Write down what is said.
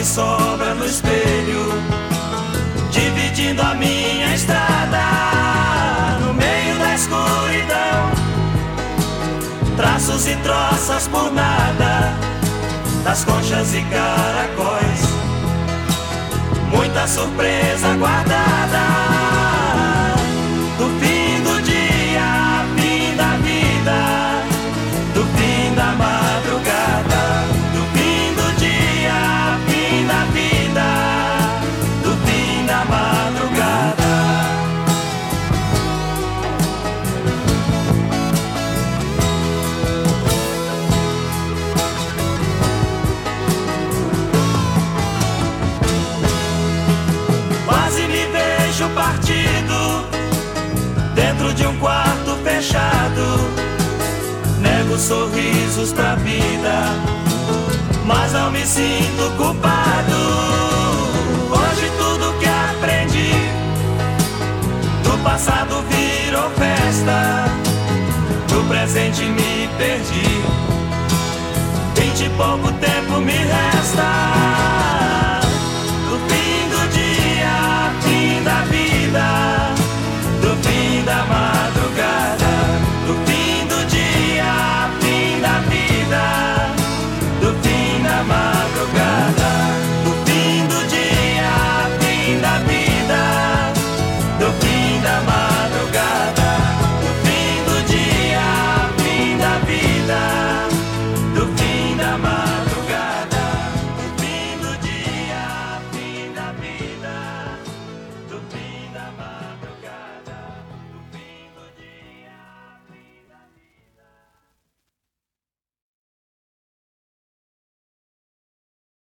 sombra no espelho, dividindo a minha estrada. No meio da escuridão, traços e troças por nada, das conchas e caracóis, muita surpresa guardada. Do fim do dia, fim da vida, do fim da madrugada. Do fim do dia, fim da vida, do fim da madrugada. Quase me vejo partido dentro de um quarto fechado. Nego sorrisos pra vida, mas não me sinto culpado. Hoje tudo que aprendi do passado virou festa, do presente me perdi. 20 e pouco